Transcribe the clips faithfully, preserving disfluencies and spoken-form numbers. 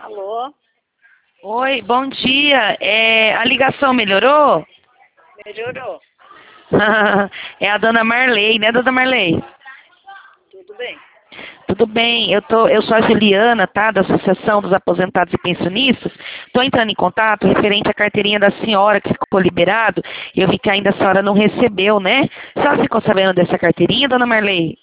Alô? Oi, bom dia. É, a ligação melhorou? Melhorou? É a dona Marley, né, dona Marley? Tudo bem? Tudo bem, eu, tô, eu sou a Juliana, tá, da Associação dos Aposentados e Pensionistas. Estou entrando em contato referente à carteirinha da senhora que ficou liberado. Eu vi que ainda a senhora não recebeu, né? A senhora ficou sabendo dessa carteirinha, dona Marley?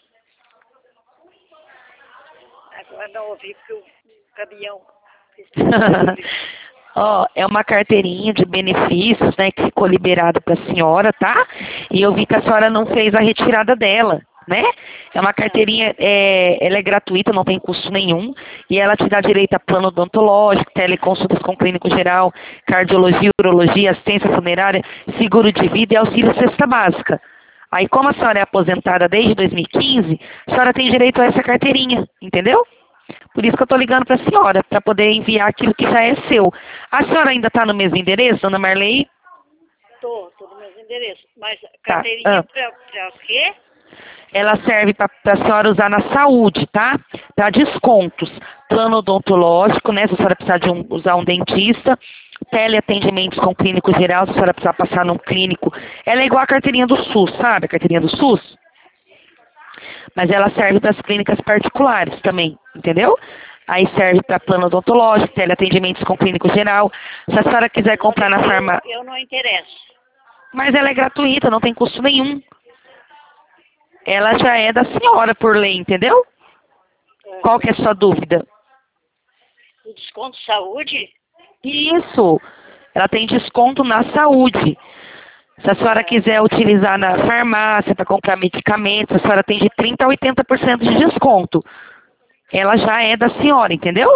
Agora não ouvi porque o caminhão fez muito barulho. Ó, é uma carteirinha de benefícios, né, que ficou liberada para a senhora, tá? E eu vi que a senhora não fez a retirada dela, né? É uma carteirinha, é, ela é gratuita, não tem custo nenhum, e ela te dá direito a plano odontológico, teleconsultas com clínico geral, cardiologia, urologia, assistência funerária, seguro de vida e auxílio cesta básica. Aí, como a senhora é aposentada desde dois mil e quinze, a senhora tem direito a essa carteirinha, entendeu? Por isso que eu estou ligando para a senhora, para poder enviar aquilo que já é seu. A senhora ainda está no mesmo endereço, dona Marley? Tô, tô no meu endereço. Mas Tá. carteirinha Ah. pra, pra quê? Ela serve para a senhora usar na saúde, tá? Para descontos. Plano odontológico, né? Se a senhora precisar de um, usar um dentista. Teleatendimentos com clínico geral, se a senhora precisar passar num clínico. Ela é igual a carteirinha do SUS, sabe? A carteirinha do SUS. Mas ela serve para as clínicas particulares também, entendeu? Aí serve para plano odontológico, teleatendimentos com clínico geral. Se a senhora quiser Não, comprar na eu, farmácia. eu não interesso. Mas ela é gratuita, não tem custo nenhum. Ela já é da senhora por lei, entendeu? Qual que é a sua dúvida? O desconto de saúde? Isso. Ela tem desconto na saúde. Se a senhora quiser utilizar na farmácia para comprar medicamentos, a senhora tem de trinta a oitenta por cento de desconto. Ela já é da senhora, entendeu?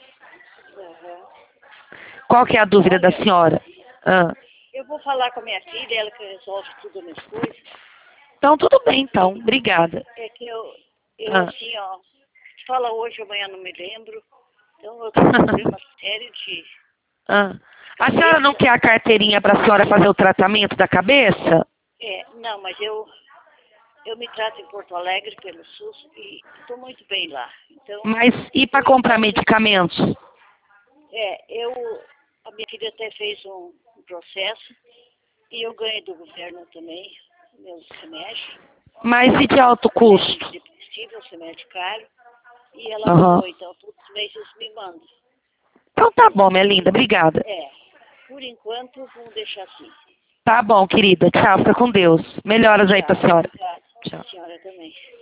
Uhum. Qual que é a dúvida da Olha, senhora? Ah. eu vou falar com a minha filha, ela que resolve tudo as minhas coisas. Então, tudo bem, então. Obrigada. É que eu, eu Ah. assim, ó, fala hoje, amanhã não me lembro. Então eu tô com um problema sério de Ah. A senhora não cabeça. quer a carteirinha para a senhora fazer o tratamento da cabeça? É, não, mas eu Eu me trato em Porto Alegre pelo SUS e estou muito bem lá. Então, Mas e para por comprar enquanto, medicamentos? é, eu, a minha filha até fez um, um processo e eu ganhei do governo também meus remédios. Mas e de alto Remédio custo? depressivo, remédio caro. E ela Aham. mandou, então, todos os meses me mandam. Então tá bom, minha linda. Obrigada. É, por enquanto, vamos deixar assim. Tá bom, querida. Tchau. Fica com Deus. Melhoras aí pra Tchau, senhora. obrigada. Tchau. A senhora também.